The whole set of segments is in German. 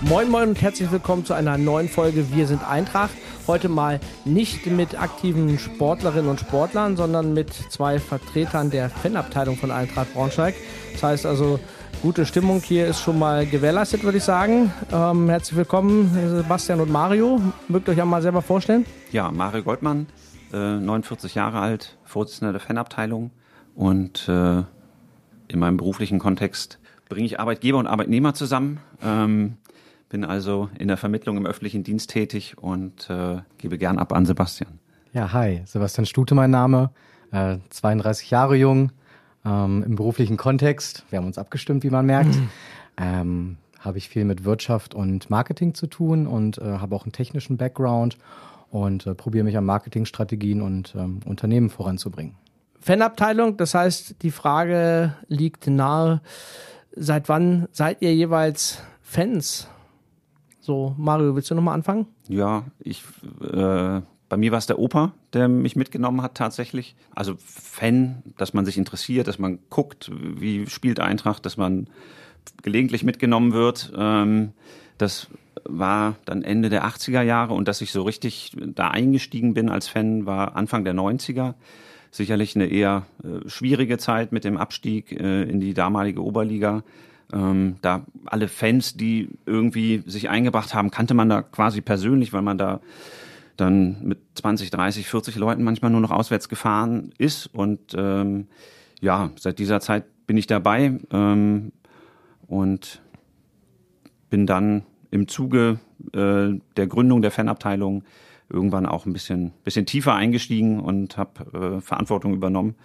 Moin Moin und herzlich willkommen zu einer neuen Folge Wir sind Eintracht. Heute mal nicht mit aktiven Sportlerinnen und Sportlern, sondern mit zwei Vertretern der Fanabteilung von Eintracht Braunschweig. Das heißt also, gute Stimmung hier ist schon mal gewährleistet, würde ich sagen. Herzlich willkommen, Sebastian und Mario. Mögt ihr euch einmal selber vorstellen? Ja, Mario Goldmann, 49 Jahre alt, Vorsitzender der Fanabteilung und in meinem beruflichen Kontext bringe ich Arbeitgeber und Arbeitnehmer zusammen. Bin also in der Vermittlung im öffentlichen Dienst tätig und gebe gern ab an Sebastian. Ja, hi, Sebastian Stute mein Name, 32 Jahre jung, im beruflichen Kontext, wir haben uns abgestimmt, wie man merkt, habe ich viel mit Wirtschaft und Marketing zu tun und habe auch einen technischen Background und probiere mich an Marketingstrategien und Unternehmen voranzubringen. Fanabteilung, das heißt, die Frage liegt nahe, seit wann seid ihr jeweils Fans? So, Mario, willst du nochmal anfangen? Ja, bei mir war es der Opa, der mich mitgenommen hat tatsächlich. Also Fan, dass man sich interessiert, dass man guckt, wie spielt Eintracht, dass man gelegentlich mitgenommen wird. Das war dann Ende der 80er Jahre und dass ich so richtig da eingestiegen bin als Fan, war Anfang der 90er. Sicherlich eine eher schwierige Zeit mit dem Abstieg in die damalige Oberliga. Da alle Fans, die irgendwie sich eingebracht haben, kannte man da quasi persönlich, weil man da dann mit 20, 30, 40 Leuten manchmal nur noch auswärts gefahren ist. Und ja, seit dieser Zeit bin ich dabei und bin dann im Zuge der Gründung der Fanabteilung irgendwann auch ein bisschen tiefer eingestiegen und habe Verantwortung übernommen.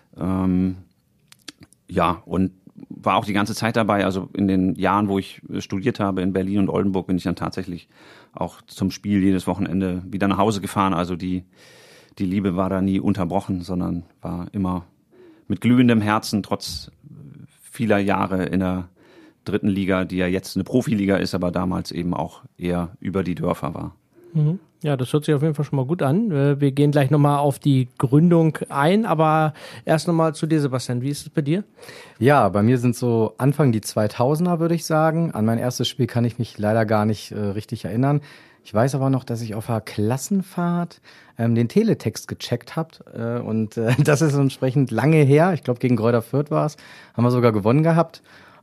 Ja, und war auch die ganze Zeit dabei. Also in den Jahren, wo ich studiert habe in Berlin und Oldenburg, bin ich dann tatsächlich auch zum Spiel jedes Wochenende wieder nach Hause gefahren. Also die Liebe war da nie unterbrochen, sondern war immer mit glühendem Herzen, trotz vieler Jahre in der dritten Liga, die ja jetzt eine Profiliga ist, aber damals eben auch eher über die Dörfer war. Ja, das hört sich auf jeden Fall schon mal gut an. Wir gehen gleich nochmal auf die Gründung ein, aber erst nochmal zu dir, Sebastian. Wie ist es bei dir? Ja, bei mir sind so Anfang die 2000er, würde ich sagen. An mein erstes Spiel kann ich mich leider gar nicht richtig erinnern. Ich weiß aber noch, dass ich auf einer Klassenfahrt den Teletext gecheckt habe und das ist entsprechend lange her. Ich glaube, gegen Greuther Fürth war es. Haben wir sogar gewonnen gehabt.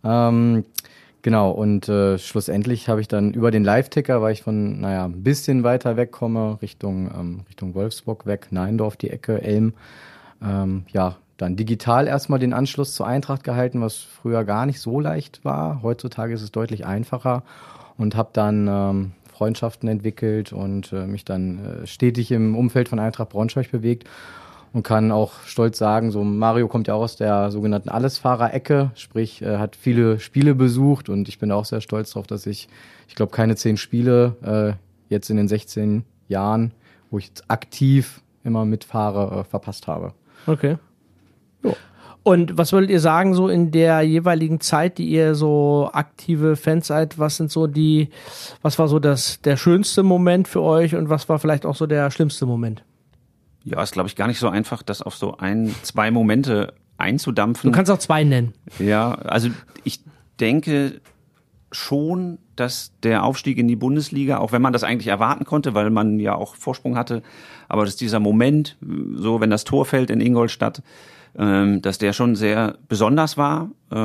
Genau, und schlussendlich habe ich dann über den Live-Ticker, weil ich von, ein bisschen weiter wegkomme, Richtung Wolfsburg weg, Neindorf, die Ecke, Elm, dann digital erstmal den Anschluss zur Eintracht gehalten, was früher gar nicht so leicht war. Heutzutage ist es deutlich einfacher und habe dann Freundschaften entwickelt und mich dann stetig im Umfeld von Eintracht Braunschweig bewegt. Und kann auch stolz sagen, so Mario kommt ja auch aus der sogenannten Allesfahrer-Ecke, sprich hat viele Spiele besucht und ich bin auch sehr stolz darauf, dass ich glaube keine 10 Spiele jetzt in den 16 Jahren, wo ich jetzt aktiv immer mitfahre, verpasst habe. Okay. Jo. Und was würdet ihr sagen, so in der jeweiligen Zeit, die ihr so aktive Fans seid, was war so der schönste Moment für euch und was war vielleicht auch so der schlimmste Moment? Ja, ist, glaube ich, gar nicht so einfach, das auf so 2 Momente einzudampfen. Du kannst auch 2 nennen. Ja, also ich denke schon, dass der Aufstieg in die Bundesliga, auch wenn man das eigentlich erwarten konnte, weil man ja auch Vorsprung hatte, aber dass dieser Moment, so wenn das Tor fällt in Ingolstadt, dass der schon sehr besonders war,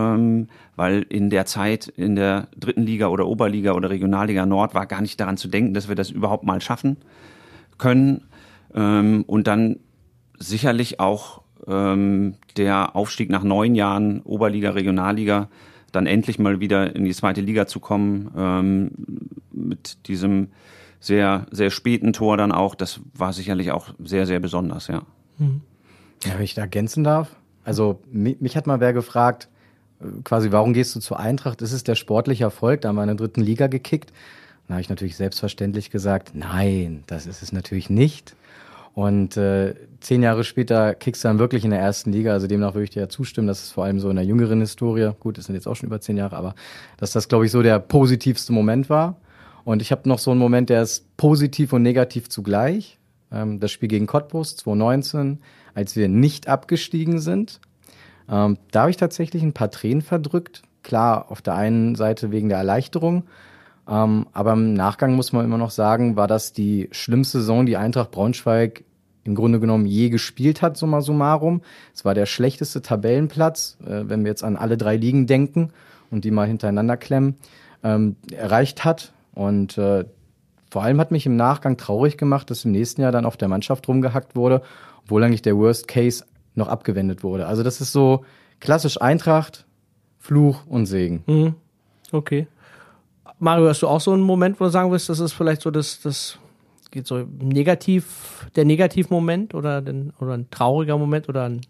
weil in der Zeit in der dritten Liga oder Oberliga oder Regionalliga Nord war gar nicht daran zu denken, dass wir das überhaupt mal schaffen können. Und dann sicherlich auch der Aufstieg nach 9 Jahren Oberliga, Regionalliga, dann endlich mal wieder in die zweite Liga zu kommen, mit diesem sehr, sehr späten Tor dann auch, das war sicherlich auch sehr, sehr besonders, ja. Ja, wenn ich da ergänzen darf, also mich hat mal wer gefragt, quasi, warum gehst du zur Eintracht? Ist es der sportliche Erfolg? Da haben wir in der dritten Liga gekickt. Da habe ich natürlich selbstverständlich gesagt, nein, das ist es natürlich nicht. Und 10 Jahre später kickst du dann wirklich in der ersten Liga, also demnach würde ich dir ja zustimmen, dass es vor allem so in der jüngeren Historie, gut, das sind jetzt auch schon über 10 Jahre, aber dass das, glaube ich, so der positivste Moment war. Und ich habe noch so einen Moment, der ist positiv und negativ zugleich. Das Spiel gegen Cottbus 2019, als wir nicht abgestiegen sind. Da habe ich tatsächlich ein paar Tränen verdrückt. Klar, auf der einen Seite wegen der Erleichterung, Aber im Nachgang muss man immer noch sagen, war das die schlimmste Saison, die Eintracht Braunschweig im Grunde genommen je gespielt hat, summa summarum. Es war der schlechteste Tabellenplatz, wenn wir jetzt an alle 3 Ligen denken und die mal hintereinander klemmen, erreicht hat. Und vor allem hat mich im Nachgang traurig gemacht, dass im nächsten Jahr dann auf der Mannschaft rumgehackt wurde, obwohl eigentlich der Worst Case noch abgewendet wurde. Also das ist so klassisch Eintracht, Fluch und Segen. Mhm. Okay. Mario, hast du auch so einen Moment, wo du sagen willst, das ist vielleicht so das geht so der Negativmoment oder ein trauriger Moment oder ein...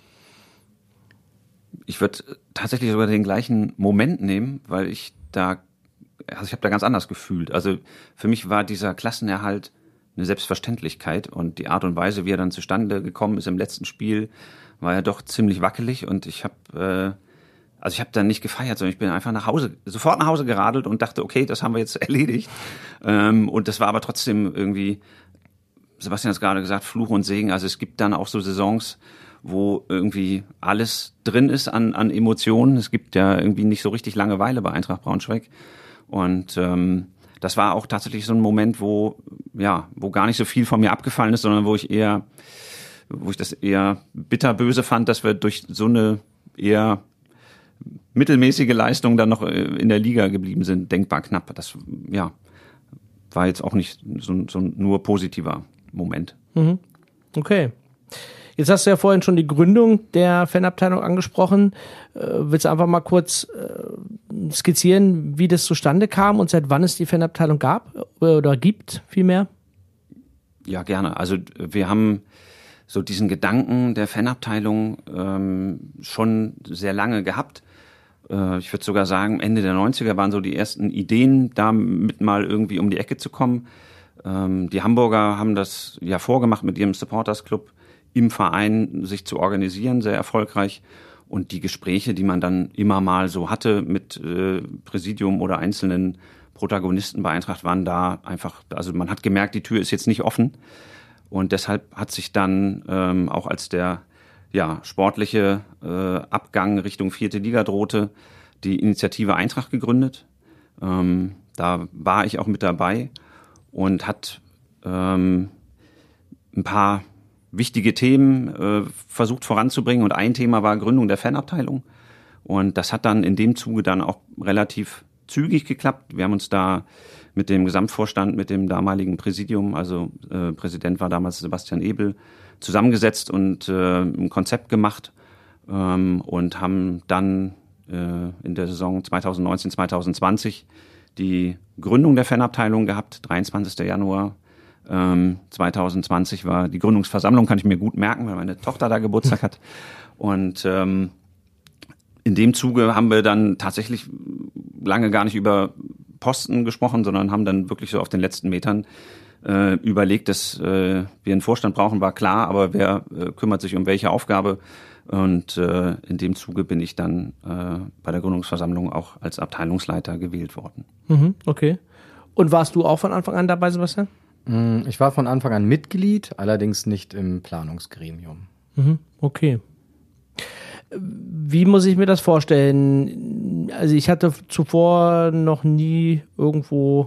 Ich würde tatsächlich sogar den gleichen Moment nehmen, weil ich habe da ganz anders gefühlt. Also für mich war dieser Klassenerhalt eine Selbstverständlichkeit und die Art und Weise, wie er dann zustande gekommen ist im letzten Spiel, war ja doch ziemlich wackelig und ich habe dann nicht gefeiert, sondern ich bin einfach sofort nach Hause geradelt und dachte, okay, das haben wir jetzt erledigt. Und das war aber trotzdem irgendwie, Sebastian hat es gerade gesagt, Fluch und Segen. Also es gibt dann auch so Saisons, wo irgendwie alles drin ist an Emotionen. Es gibt ja irgendwie nicht so richtig Langeweile bei Eintracht Braunschweig. Und das war auch tatsächlich so ein Moment, wo gar nicht so viel von mir abgefallen ist, sondern wo ich das eher bitterböse fand, dass wir durch so eine eher mittelmäßige Leistung dann noch in der Liga geblieben sind, denkbar knapp. Das war jetzt auch nicht so ein nur positiver Moment. Mhm. Okay. Jetzt hast du ja vorhin schon die Gründung der Fanabteilung angesprochen. Willst du einfach mal kurz skizzieren, wie das zustande kam und seit wann es die Fanabteilung gab oder gibt vielmehr? Ja, gerne. Also wir haben so diesen Gedanken der Fanabteilung schon sehr lange gehabt. Ich würde sogar sagen, Ende der 90er waren so die ersten Ideen, damit mal irgendwie um die Ecke zu kommen. Die Hamburger haben das ja vorgemacht mit ihrem Supporters-Club im Verein sich zu organisieren, sehr erfolgreich. Und die Gespräche, die man dann immer mal so hatte mit Präsidium oder einzelnen Protagonisten bei Eintracht, waren da einfach, also man hat gemerkt, die Tür ist jetzt nicht offen. Und deshalb hat sich dann auch als der sportliche Abgang Richtung 4. Liga drohte, die Initiative Eintracht gegründet. Da war ich auch mit dabei und hat ein paar wichtige Themen versucht voranzubringen. Und ein Thema war Gründung der Fanabteilung. Und das hat dann in dem Zuge dann auch relativ zügig geklappt. Wir haben uns da mit dem Gesamtvorstand, mit dem damaligen Präsidium, also Präsident war damals Sebastian Ebel, zusammengesetzt und ein Konzept gemacht und haben dann in der Saison 2019/2020 die Gründung der Fanabteilung gehabt. 23. Januar 2020 war die Gründungsversammlung, kann ich mir gut merken, weil meine Tochter da Geburtstag hat. Und in dem Zuge haben wir dann tatsächlich lange gar nicht über Posten gesprochen, sondern haben dann wirklich so auf den letzten Metern überlegt, dass wir einen Vorstand brauchen, war klar, aber wer kümmert sich um welche Aufgabe? Und in dem Zuge bin ich dann bei der Gründungsversammlung auch als Abteilungsleiter gewählt worden. Mhm, okay. Und warst du auch von Anfang an dabei, Sebastian? Ich war von Anfang an Mitglied, allerdings nicht im Planungsgremium. Mhm, okay. Wie muss ich mir das vorstellen? Also ich hatte zuvor noch nie irgendwo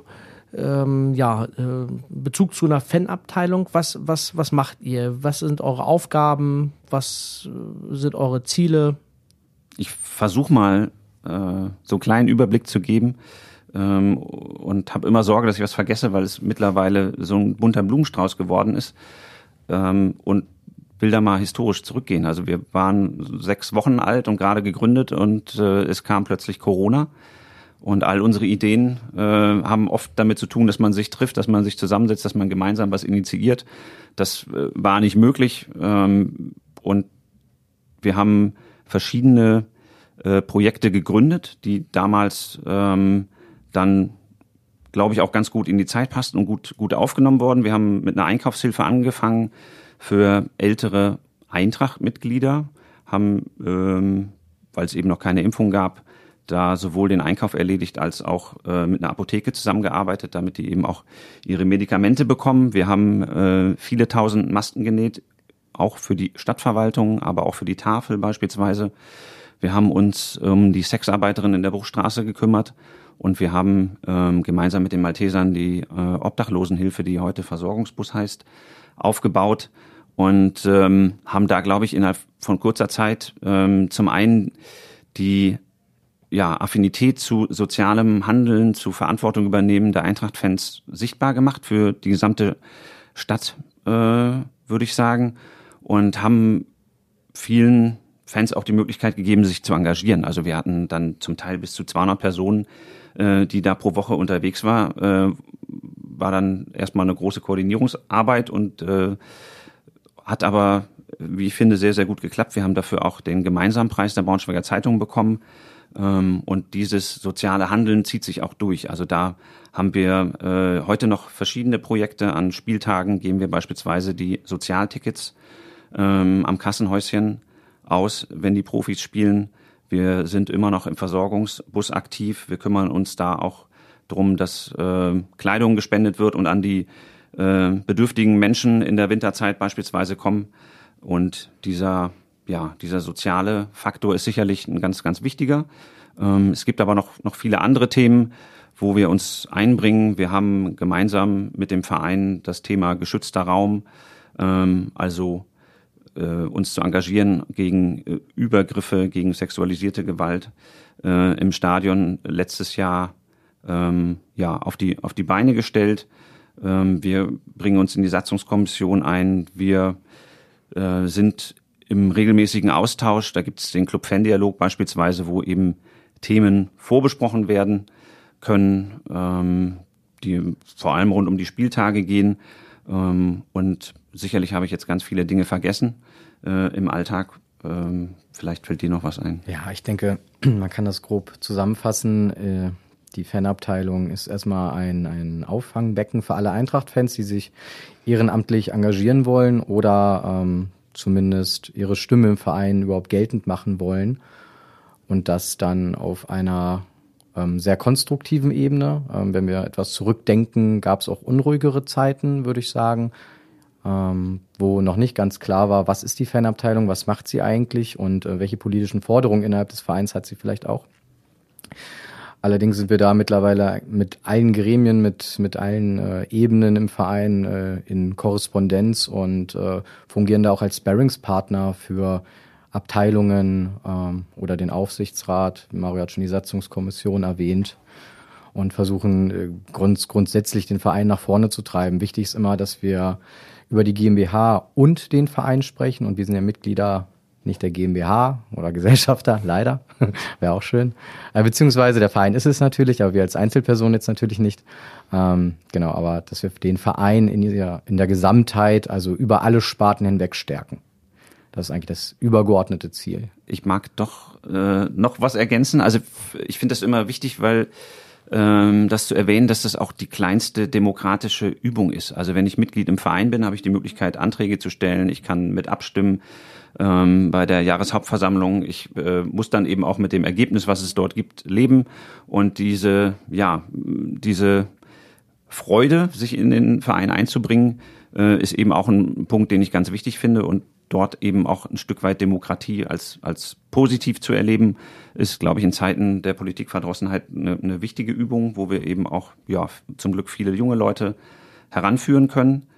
Bezug zu einer Fanabteilung. Was macht ihr? Was sind eure Aufgaben? Was sind eure Ziele? Ich versuche mal so einen kleinen Überblick zu geben und habe immer Sorge, dass ich was vergesse, weil es mittlerweile so ein bunter Blumenstrauß geworden ist und will da mal historisch zurückgehen. Also wir waren 6 Wochen alt und gerade gegründet und es kam plötzlich Corona. Und all unsere Ideen haben oft damit zu tun, dass man sich trifft, dass man sich zusammensetzt, dass man gemeinsam was initiiert. Das war nicht möglich. Und wir haben verschiedene Projekte gegründet, die damals dann, glaube ich, auch ganz gut in die Zeit passten und gut aufgenommen worden. Wir haben mit einer Einkaufshilfe angefangen für ältere Eintracht-Mitglieder, haben, weil es eben noch keine Impfung gab, da sowohl den Einkauf erledigt als auch mit einer Apotheke zusammengearbeitet, damit die eben auch ihre Medikamente bekommen. Wir haben viele tausend Masken genäht, auch für die Stadtverwaltung, aber auch für die Tafel beispielsweise. Wir haben uns um die Sexarbeiterin in der Bruchstraße gekümmert und wir haben gemeinsam mit den Maltesern die Obdachlosenhilfe, die heute Versorgungsbus heißt, aufgebaut und haben da, glaube ich, innerhalb von kurzer Zeit zum einen die Affinität zu sozialem Handeln, zu Verantwortung übernehmen der Eintracht-Fans sichtbar gemacht für die gesamte Stadt, würde ich sagen, und haben vielen Fans auch die Möglichkeit gegeben, sich zu engagieren. Also wir hatten dann zum Teil bis zu 200 Personen, die da pro Woche unterwegs war dann erstmal eine große Koordinierungsarbeit und hat aber, wie ich finde, sehr, sehr gut geklappt. Wir haben dafür auch den gemeinsamen Preis der Braunschweiger Zeitung bekommen. Und dieses soziale Handeln zieht sich auch durch. Also da haben wir heute noch verschiedene Projekte. An Spieltagen geben wir beispielsweise die Sozialtickets am Kassenhäuschen aus, wenn die Profis spielen. Wir sind immer noch im Versorgungsbus aktiv. Wir kümmern uns da auch drum, dass Kleidung gespendet wird und an die bedürftigen Menschen in der Winterzeit beispielsweise kommen. Und dieser soziale Faktor ist sicherlich ein ganz, ganz wichtiger. Es gibt aber noch viele andere Themen, wo wir uns einbringen. Wir haben gemeinsam mit dem Verein das Thema geschützter Raum, also uns zu engagieren gegen Übergriffe, gegen sexualisierte Gewalt im Stadion letztes Jahr auf die Beine gestellt. Wir bringen uns in die Satzungskommission ein. Wir sind im regelmäßigen Austausch. Da gibt es den Club Fan-Dialog beispielsweise, wo eben Themen vorbesprochen werden können, die vor allem rund um die Spieltage gehen. Und sicherlich habe ich jetzt ganz viele Dinge vergessen im Alltag. Vielleicht fällt dir noch was ein. Ja, ich denke, man kann das grob zusammenfassen. Die Fanabteilung ist erstmal ein Auffangbecken für alle Eintracht-Fans, die sich ehrenamtlich engagieren wollen oder zumindest ihre Stimme im Verein überhaupt geltend machen wollen. Und das dann auf einer sehr konstruktiven Ebene. Wenn wir etwas zurückdenken, gab es auch unruhigere Zeiten, würde ich sagen, wo noch nicht ganz klar war, was ist die Fanabteilung, was macht sie eigentlich und welche politischen Forderungen innerhalb des Vereins hat sie vielleicht auch. Allerdings sind wir da mittlerweile mit allen Gremien, mit allen Ebenen im Verein in Korrespondenz und fungieren da auch als Sparringspartner für Abteilungen oder den Aufsichtsrat. Mario hat schon die Satzungskommission erwähnt und versuchen grundsätzlich den Verein nach vorne zu treiben. Wichtig ist immer, dass wir über die GmbH und den Verein sprechen und wir sind ja Mitglieder nicht der GmbH oder Gesellschafter, leider, wäre auch schön. Beziehungsweise der Verein ist es natürlich, aber wir als Einzelperson jetzt natürlich nicht. Genau, aber dass wir den Verein in der Gesamtheit, also über alle Sparten hinweg stärken. Das ist eigentlich das übergeordnete Ziel. Ich mag doch noch was ergänzen. Also ich finde das immer wichtig, weil das zu erwähnen, dass das auch die kleinste demokratische Übung ist. Also wenn ich Mitglied im Verein bin, habe ich die Möglichkeit, Anträge zu stellen. Ich kann mit abstimmen bei der Jahreshauptversammlung. Ich muss dann eben auch mit dem Ergebnis, was es dort gibt, leben. Und diese Freude, sich in den Verein einzubringen, ist eben auch ein Punkt, den ich ganz wichtig finde. Und dort eben auch ein Stück weit Demokratie als positiv zu erleben, ist, glaube ich, in Zeiten der Politikverdrossenheit eine wichtige Übung, wo wir eben auch zum Glück viele junge Leute heranführen können.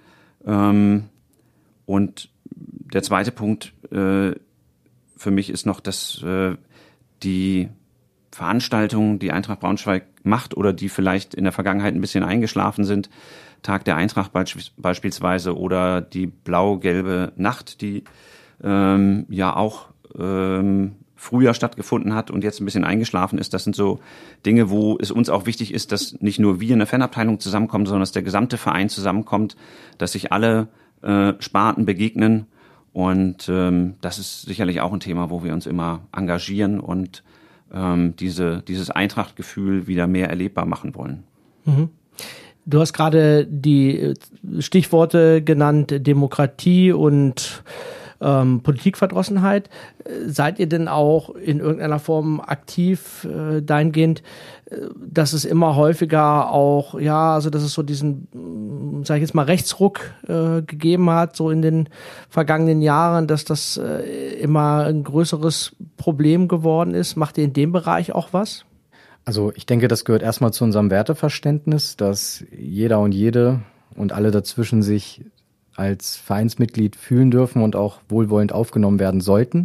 Und der zweite Punkt für mich ist noch, dass die Veranstaltungen, die Eintracht Braunschweig macht oder die vielleicht in der Vergangenheit ein bisschen eingeschlafen sind, Tag der Eintracht beispielsweise oder die blau-gelbe Nacht, die auch früher stattgefunden hat und jetzt ein bisschen eingeschlafen ist. Das sind so Dinge, wo es uns auch wichtig ist, dass nicht nur wir in der Fanabteilung zusammenkommen, sondern dass der gesamte Verein zusammenkommt, dass sich alle Sparten begegnen. Und das ist sicherlich auch ein Thema, wo wir uns immer engagieren und dieses Eintracht-Gefühl wieder mehr erlebbar machen wollen. Mhm. Du hast gerade die Stichworte genannt, Demokratie und Politikverdrossenheit. Seid ihr denn auch in irgendeiner Form aktiv dahingehend, dass es immer häufiger auch, also dass es so diesen, sag ich jetzt mal, Rechtsruck gegeben hat, so in den vergangenen Jahren, dass das immer ein größeres Problem geworden ist? Macht ihr in dem Bereich auch was? Also ich denke, das gehört erstmal zu unserem Werteverständnis, dass jeder und jede und alle dazwischen sich als Vereinsmitglied fühlen dürfen und auch wohlwollend aufgenommen werden sollten.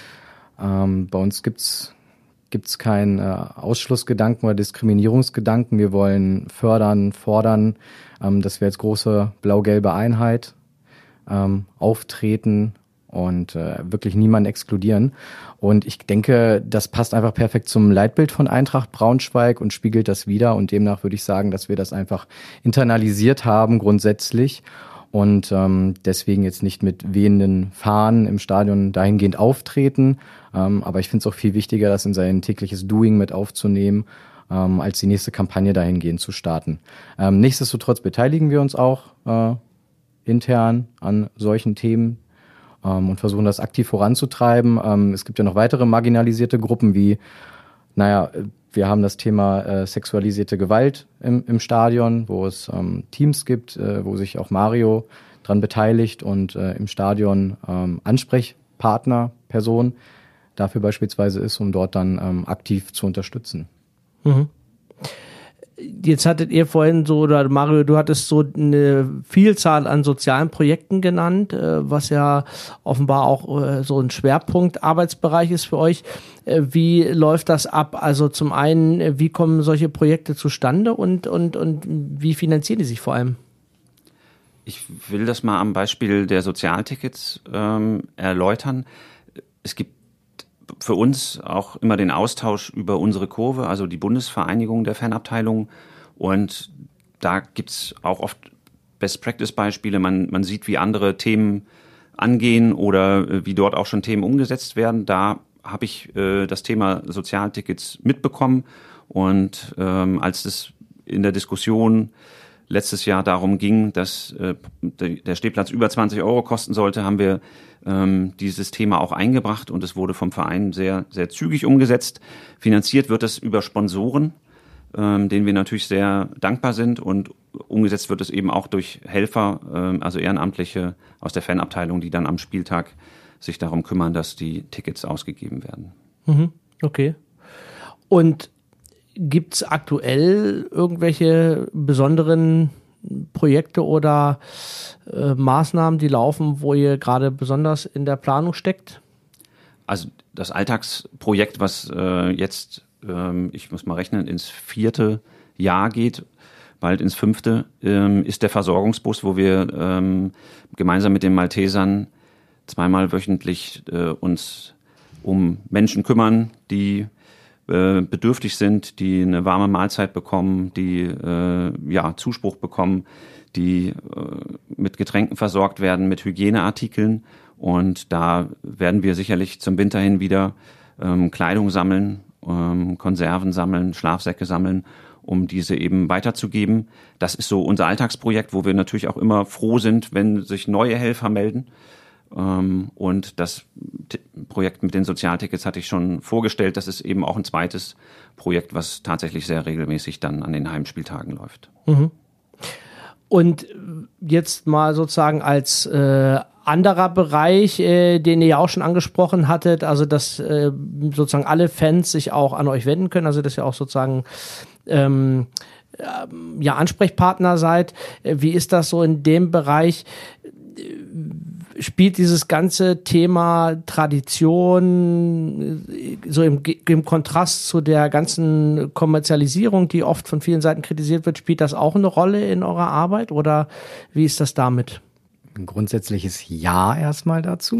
Bei uns gibt's keinen Ausschlussgedanken oder Diskriminierungsgedanken. Wir wollen fördern, fordern, dass wir als große blau-gelbe Einheit auftreten und wirklich niemanden exkludieren. Und ich denke, das passt einfach perfekt zum Leitbild von Eintracht Braunschweig und spiegelt das wider. Und demnach würde ich sagen, dass wir das einfach internalisiert haben grundsätzlich und deswegen jetzt nicht mit wehenden Fahnen im Stadion dahingehend auftreten. Aber ich finde es auch viel wichtiger, das in sein tägliches Doing mit aufzunehmen, als die nächste Kampagne dahingehend zu starten. Nichtsdestotrotz beteiligen wir uns auch intern an solchen Themen und versuchen das aktiv voranzutreiben. Es gibt ja noch weitere marginalisierte Gruppen wie, wir haben das Thema sexualisierte Gewalt im Stadion, wo es Teams gibt, wo sich auch Mario dran beteiligt und im Stadion Ansprechpartner, Person dafür beispielsweise ist, um dort dann aktiv zu unterstützen. Mhm. Jetzt hattet ihr vorhin so, oder Mario, du hattest so eine Vielzahl an sozialen Projekten genannt, was ja offenbar auch so ein Schwerpunkt Arbeitsbereich ist für euch. Wie läuft das ab? Also zum einen, wie kommen solche Projekte zustande und wie finanzieren die sich vor allem? Ich will das mal am Beispiel der Sozialtickets erläutern. Es gibt für uns auch immer den Austausch über unsere Kurve, also die Bundesvereinigung der Fanabteilungen. Und da gibt's auch oft Best-Practice-Beispiele. Man sieht, wie andere Themen angehen oder wie dort auch schon Themen umgesetzt werden. Da habe ich das Thema Sozialtickets mitbekommen. Und als es in der Diskussion letztes Jahr darum ging, dass der Stehplatz über 20 € kosten sollte, haben wir dieses Thema auch eingebracht und es wurde vom Verein sehr, sehr zügig umgesetzt. Finanziert wird es über Sponsoren, denen wir natürlich sehr dankbar sind, und umgesetzt wird es eben auch durch Helfer, also Ehrenamtliche aus der Fanabteilung, die dann am Spieltag sich darum kümmern, dass die Tickets ausgegeben werden. Okay. Und gibt's aktuell irgendwelche besonderen Projekte oder Maßnahmen, die laufen, wo ihr gerade besonders in der Planung steckt? Also das Alltagsprojekt, was jetzt, ich muss mal rechnen, ins 4. Jahr geht, bald ins 5., ist der Versorgungsbus, wo wir gemeinsam mit den Maltesern zweimal wöchentlich uns um Menschen kümmern, die bedürftig sind, die eine warme Mahlzeit bekommen, die Zuspruch bekommen, die mit Getränken versorgt werden, mit Hygieneartikeln. Und da werden wir sicherlich zum Winter hin wieder Kleidung sammeln, Konserven sammeln, Schlafsäcke sammeln, um diese eben weiterzugeben. Das ist so unser Alltagsprojekt, wo wir natürlich auch immer froh sind, wenn sich neue Helfer melden. Und das Projekt mit den Sozialtickets hatte ich schon vorgestellt. Das ist eben auch ein zweites Projekt, was tatsächlich sehr regelmäßig dann an den Heimspieltagen läuft. Und jetzt mal sozusagen als anderer Bereich, den ihr ja auch schon angesprochen hattet, also dass sozusagen alle Fans sich auch an euch wenden können, also dass ihr auch sozusagen Ansprechpartner seid. Wie ist das so in dem Bereich? Spielt dieses ganze Thema Tradition so im Kontrast zu der ganzen Kommerzialisierung, die oft von vielen Seiten kritisiert wird, spielt das auch eine Rolle in eurer Arbeit oder wie ist das damit? Ein grundsätzliches Ja erstmal dazu.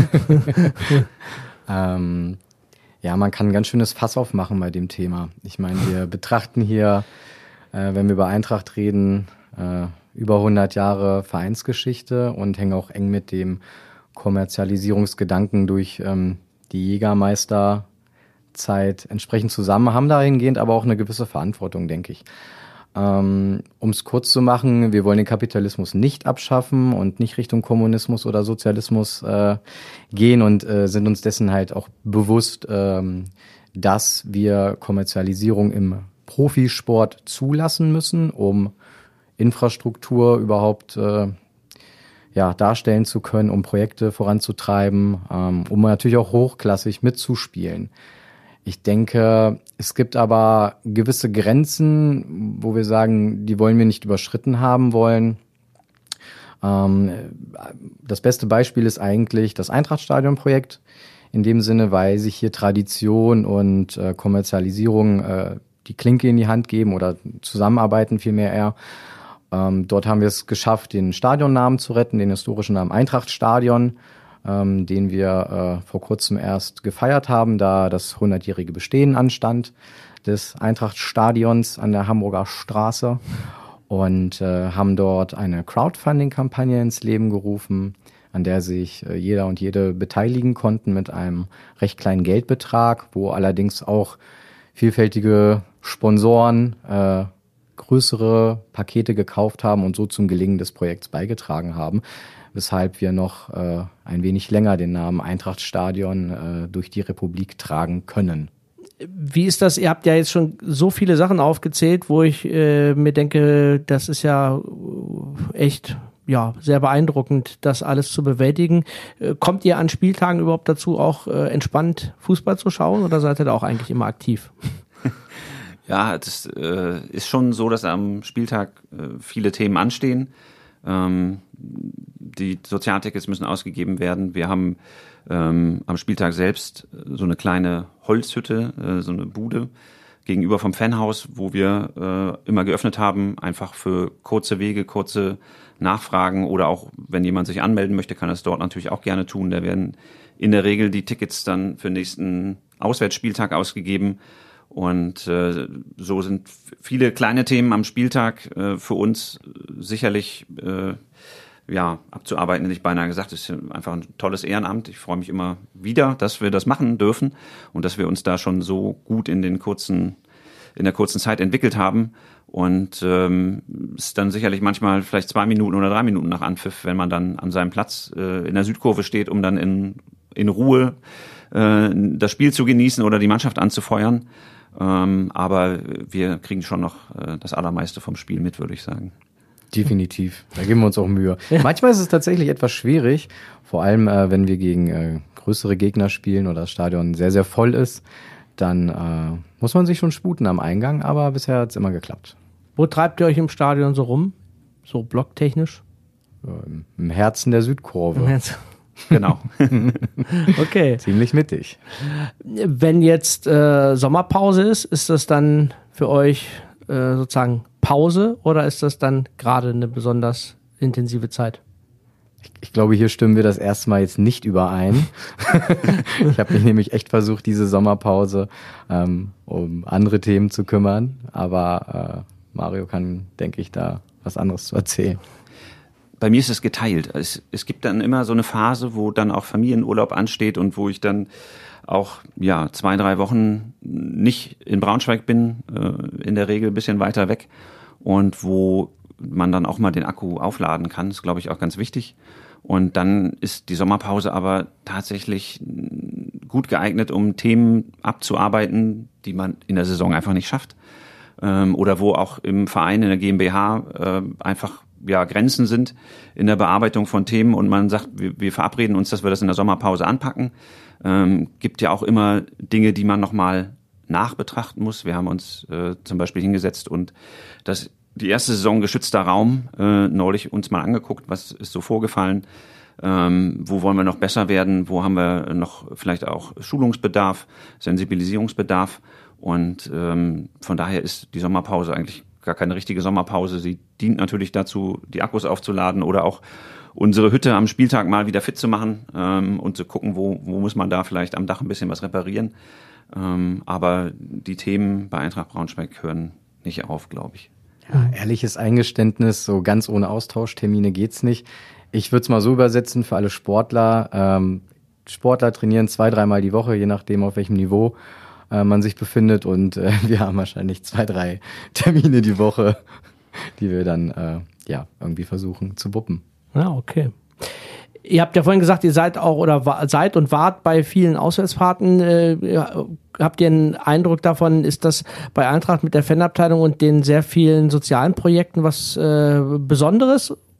Man kann ein ganz schönes Fass aufmachen bei dem Thema. Ich meine, wir betrachten hier, wenn wir über Eintracht reden, über 100 Jahre Vereinsgeschichte und hängen auch eng mit dem Kommerzialisierungsgedanken durch die Jägermeisterzeit entsprechend zusammen, haben dahingehend aber auch eine gewisse Verantwortung, denke ich. Um es kurz zu machen, wir wollen den Kapitalismus nicht abschaffen und nicht Richtung Kommunismus oder Sozialismus gehen und sind uns dessen halt auch bewusst, dass wir Kommerzialisierung im Profisport zulassen müssen, um Infrastruktur überhaupt darstellen zu können, um Projekte voranzutreiben, um natürlich auch hochklassig mitzuspielen. Ich denke, es gibt aber gewisse Grenzen, wo wir sagen, die wollen wir nicht überschritten haben wollen. Das beste Beispiel ist eigentlich das Eintrachtstadion-Projekt. In dem Sinne, weil sich hier Tradition und Kommerzialisierung die Klinke in die Hand geben oder zusammenarbeiten vielmehr eher. Dort haben wir es geschafft, den Stadionnamen zu retten, den historischen Namen Eintrachtstadion, den wir vor kurzem erst gefeiert haben, da das 100-jährige Bestehen anstand des Eintrachtstadions an der Hamburger Straße und haben dort eine Crowdfunding-Kampagne ins Leben gerufen, an der sich jeder und jede beteiligen konnten mit einem recht kleinen Geldbetrag, wo allerdings auch vielfältige Sponsoren größere Pakete gekauft haben und so zum Gelingen des Projekts beigetragen haben, weshalb wir noch ein wenig länger den Namen Eintrachtstadion durch die Republik tragen können. Wie ist das? Ihr habt ja jetzt schon so viele Sachen aufgezählt, wo ich mir denke, das ist ja echt sehr beeindruckend, das alles zu bewältigen. Kommt ihr an Spieltagen überhaupt dazu, auch entspannt Fußball zu schauen oder seid ihr da auch eigentlich immer aktiv? Ja, das ist schon so, dass am Spieltag viele Themen anstehen. Die Sozialtickets müssen ausgegeben werden. Wir haben am Spieltag selbst so eine kleine Holzhütte, so eine Bude gegenüber vom Fanhaus, wo wir immer geöffnet haben, einfach für kurze Wege, kurze Nachfragen oder auch, wenn jemand sich anmelden möchte, kann er es dort natürlich auch gerne tun. Da werden in der Regel die Tickets dann für den nächsten Auswärtsspieltag ausgegeben. Und so sind viele kleine Themen am Spieltag für uns sicherlich abzuarbeiten, hätte ich beinahe gesagt. Das ist einfach ein tolles Ehrenamt. Ich freue mich immer wieder, dass wir das machen dürfen und dass wir uns da schon so gut in der kurzen Zeit entwickelt haben. Und ist dann sicherlich manchmal vielleicht 2 Minuten oder 3 Minuten nach Anpfiff, wenn man dann an seinem Platz in der Südkurve steht, um dann in Ruhe das Spiel zu genießen oder die Mannschaft anzufeuern. Aber wir kriegen schon noch das Allermeiste vom Spiel mit, würde ich sagen. Definitiv, da geben wir uns auch Mühe. Ja. Manchmal ist es tatsächlich etwas schwierig, vor allem wenn wir gegen größere Gegner spielen oder das Stadion sehr, sehr voll ist, dann muss man sich schon sputen am Eingang, aber bisher hat es immer geklappt. Wo treibt ihr euch im Stadion so rum, so blocktechnisch? Im Herzen der Südkurve. Im Herzen. Genau. Okay. Ziemlich mittig. Wenn jetzt Sommerpause ist das dann für euch sozusagen Pause oder ist das dann gerade eine besonders intensive Zeit? Ich glaube, hier stimmen wir das erste Mal jetzt nicht überein. Ich habe mich nämlich echt versucht, diese Sommerpause um andere Themen zu kümmern. Aber Mario kann, denke ich, da was anderes zu erzählen. Bei mir ist es geteilt. Es gibt dann immer so eine Phase, wo dann auch Familienurlaub ansteht und wo ich dann auch 2-3 Wochen nicht in Braunschweig bin, in der Regel ein bisschen weiter weg und wo man dann auch mal den Akku aufladen kann. Das ist, glaube ich, auch ganz wichtig. Und dann ist die Sommerpause aber tatsächlich gut geeignet, um Themen abzuarbeiten, die man in der Saison einfach nicht schafft. Oder wo auch im Verein, in der GmbH einfach Grenzen sind in der Bearbeitung von Themen und man sagt, wir verabreden uns, dass wir das in der Sommerpause anpacken. Gibt ja auch immer Dinge, die man nochmal nachbetrachten muss. Wir haben uns zum Beispiel hingesetzt und die erste Saison geschützter Raum neulich uns mal angeguckt, was ist so vorgefallen, wo wollen wir noch besser werden, wo haben wir noch vielleicht auch Schulungsbedarf, Sensibilisierungsbedarf und von daher ist die Sommerpause eigentlich gar keine richtige Sommerpause. Sie dient natürlich dazu, die Akkus aufzuladen oder auch unsere Hütte am Spieltag mal wieder fit zu machen und zu gucken, wo muss man da vielleicht am Dach ein bisschen was reparieren. Aber die Themen bei Eintracht Braunschweig hören nicht auf, glaube ich. Ja, ehrliches Eingeständnis, so ganz ohne Austauschtermine geht's nicht. Ich würde es mal so übersetzen für alle Sportler. Sportler trainieren 2-3 Mal die Woche, je nachdem auf welchem Niveau man sich befindet und wir haben wahrscheinlich 2-3 Termine die Woche, die wir dann irgendwie versuchen zu wuppen. Ja, okay. Ihr habt ja vorhin gesagt, ihr seid auch oder seid und wart bei vielen Auswärtsfahrten. Habt ihr einen Eindruck davon, ist das bei Eintracht mit der Fanabteilung und den sehr vielen sozialen Projekten was Besonderes? Ich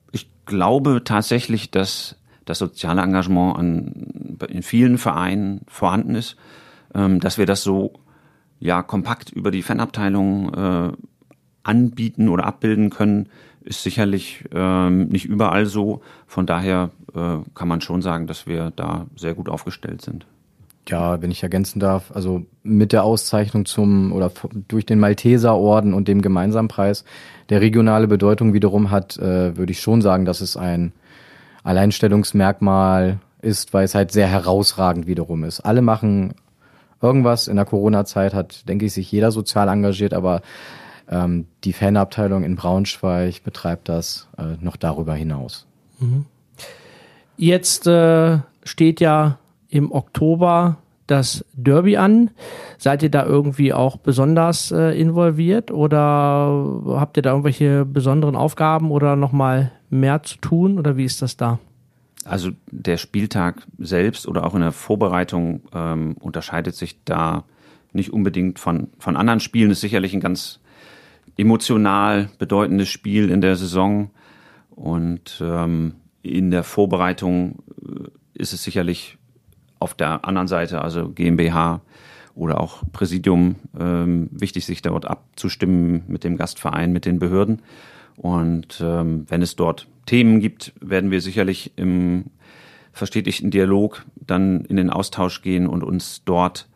glaube tatsächlich, dass das soziale Engagement in vielen Vereinen vorhanden ist, dass wir das so kompakt über die Fanabteilung anbieten oder abbilden können, ist sicherlich nicht überall so. Von daher kann man schon sagen, dass wir da sehr gut aufgestellt sind. Ja, wenn ich ergänzen darf, also mit der Auszeichnung durch den Malteserorden und dem Gemeinsampreis, der regionale Bedeutung wiederum hat, würde ich schon sagen, dass es ein Alleinstellungsmerkmal ist, weil es halt sehr herausragend wiederum ist. Alle machen irgendwas. In der Corona-Zeit hat, denke ich, sich jeder sozial engagiert, aber die Fanabteilung in Braunschweig betreibt das noch darüber hinaus. Mhm. Jetzt steht ja im Oktober das Derby an. Seid ihr da irgendwie auch besonders involviert oder habt ihr da irgendwelche besonderen Aufgaben oder nochmal mehr zu tun oder wie ist das da? Also der Spieltag selbst oder auch in der Vorbereitung unterscheidet sich da nicht unbedingt von anderen Spielen. Ist sicherlich ein ganz emotional bedeutendes Spiel in der Saison und in der Vorbereitung ist es sicherlich auf der anderen Seite, also GmbH oder auch Präsidium, wichtig, sich dort abzustimmen mit dem Gastverein, mit den Behörden. Und wenn es dort Themen gibt, werden wir sicherlich im verstetigten Dialog dann in den Austausch gehen und uns dort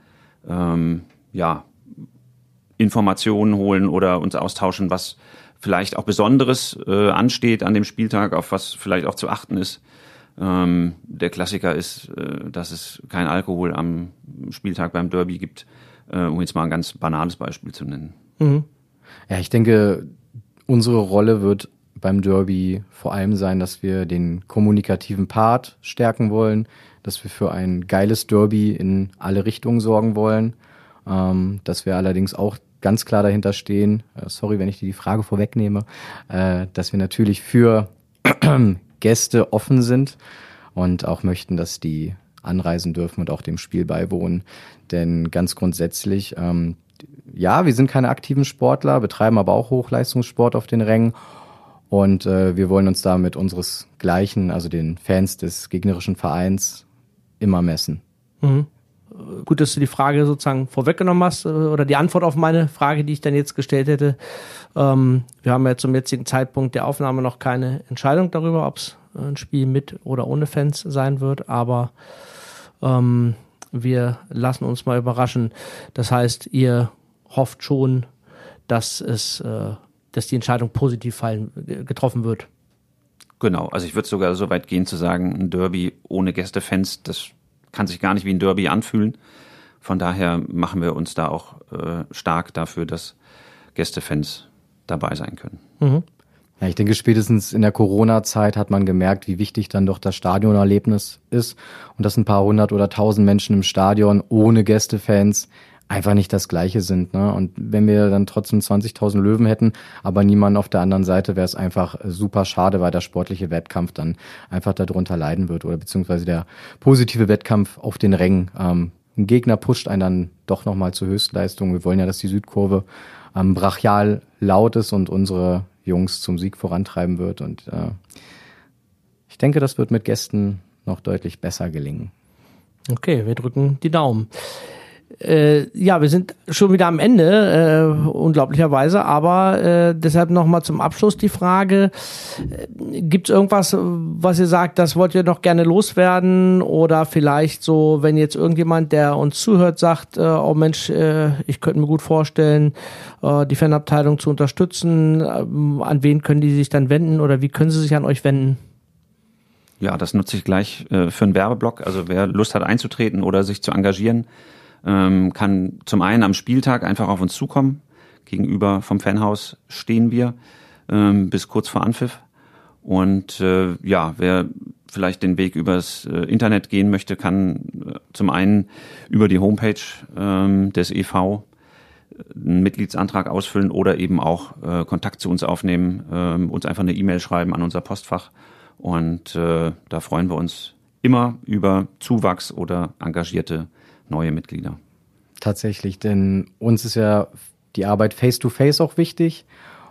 Informationen holen oder uns austauschen, was vielleicht auch Besonderes ansteht an dem Spieltag, auf was vielleicht auch zu achten ist. Der Klassiker ist, dass es kein Alkohol am Spieltag beim Derby gibt, um jetzt mal ein ganz banales Beispiel zu nennen. Mhm. Ja, ich denke, unsere Rolle wird beim Derby vor allem sein, dass wir den kommunikativen Part stärken wollen, dass wir für ein geiles Derby in alle Richtungen sorgen wollen, dass wir allerdings auch ganz klar dahinter stehen, sorry, wenn ich dir die Frage vorwegnehme, dass wir natürlich für Gäste offen sind und auch möchten, dass die anreisen dürfen und auch dem Spiel beiwohnen. Denn ganz grundsätzlich, wir sind keine aktiven Sportler, betreiben aber auch Hochleistungssport auf den Rängen und wir wollen uns da mit unseresgleichen, also den Fans des gegnerischen Vereins, immer messen. Mhm. Gut, dass du die Frage sozusagen vorweggenommen hast oder die Antwort auf meine Frage, die ich dann jetzt gestellt hätte. Wir haben ja zum jetzigen Zeitpunkt der Aufnahme noch keine Entscheidung darüber, ob es ein Spiel mit oder ohne Fans sein wird, aber wir lassen uns mal überraschen. Das heißt, ihr hofft schon, dass die Entscheidung positiv getroffen wird. Genau, also ich würde sogar so weit gehen zu sagen, ein Derby ohne Gästefans, das kann sich gar nicht wie ein Derby anfühlen. Von daher machen wir uns da auch stark dafür, dass Gästefans dabei sein können. Mhm. Ja, ich denke, spätestens in der Corona-Zeit hat man gemerkt, wie wichtig dann doch das Stadionerlebnis ist und dass ein paar hundert oder tausend Menschen im Stadion ohne Gästefans einfach nicht das Gleiche sind. Ne? Und wenn wir dann trotzdem 20.000 Löwen hätten, aber niemanden auf der anderen Seite, wäre es einfach super schade, weil der sportliche Wettkampf dann einfach darunter leiden wird oder beziehungsweise der positive Wettkampf auf den Rängen. Ein Gegner pusht einen dann doch nochmal zur Höchstleistung. Wir wollen ja, dass die Südkurve brachial laut ist und unsere Jungs zum Sieg vorantreiben wird. Und ich denke, das wird mit Gästen noch deutlich besser gelingen. Okay, wir drücken die Daumen. Wir sind schon wieder am Ende, unglaublicherweise, aber deshalb nochmal zum Abschluss die Frage, gibt es irgendwas, was ihr sagt, das wollt ihr noch gerne loswerden oder vielleicht so, wenn jetzt irgendjemand, der uns zuhört, sagt, oh Mensch, ich könnte mir gut vorstellen, die Fanabteilung zu unterstützen, an wen können die sich dann wenden oder wie können sie sich an euch wenden? Ja, das nutze ich gleich für einen Werbeblock, also wer Lust hat einzutreten oder sich zu engagieren, kann zum einen am Spieltag einfach auf uns zukommen. Gegenüber vom Fanhaus stehen wir bis kurz vor Anpfiff. Und wer vielleicht den Weg übers Internet gehen möchte, kann zum einen über die Homepage des e.V. einen Mitgliedsantrag ausfüllen oder eben auch Kontakt zu uns aufnehmen, uns einfach eine E-Mail schreiben an unser Postfach. Und da freuen wir uns immer über Zuwachs oder engagierte neue Mitglieder. Tatsächlich, denn uns ist ja die Arbeit face-to-face auch wichtig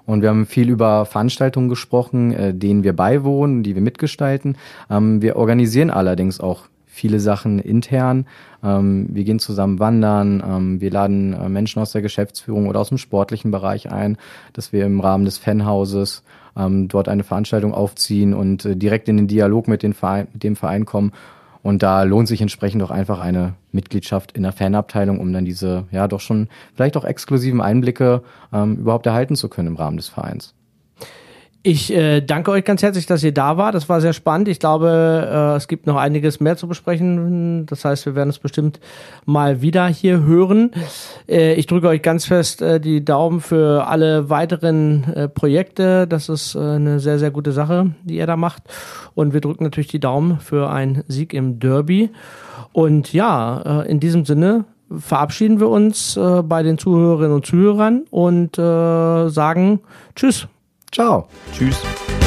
Und wir haben viel über Veranstaltungen gesprochen, denen wir beiwohnen, die wir mitgestalten. Wir organisieren allerdings auch viele Sachen intern. Wir gehen zusammen wandern. Wir laden Menschen aus der Geschäftsführung oder aus dem sportlichen Bereich ein, dass wir im Rahmen des Fanhauses dort eine Veranstaltung aufziehen und direkt in den Dialog mit dem Verein kommen. Und da lohnt sich entsprechend auch einfach eine Mitgliedschaft in der Fanabteilung, um dann diese, ja, doch schon vielleicht auch exklusiven Einblicke überhaupt erhalten zu können im Rahmen des Vereins. Ich danke euch ganz herzlich, dass ihr da wart. Das war sehr spannend. Ich glaube, es gibt noch einiges mehr zu besprechen. Das heißt, wir werden es bestimmt mal wieder hier hören. Ich drücke euch ganz fest die Daumen für alle weiteren Projekte. Das ist eine sehr, sehr gute Sache, die ihr da macht. Und wir drücken natürlich die Daumen für einen Sieg im Derby. Und ja, in diesem Sinne verabschieden wir uns bei den Zuhörerinnen und Zuhörern und sagen Tschüss. Ciao. Tschüss.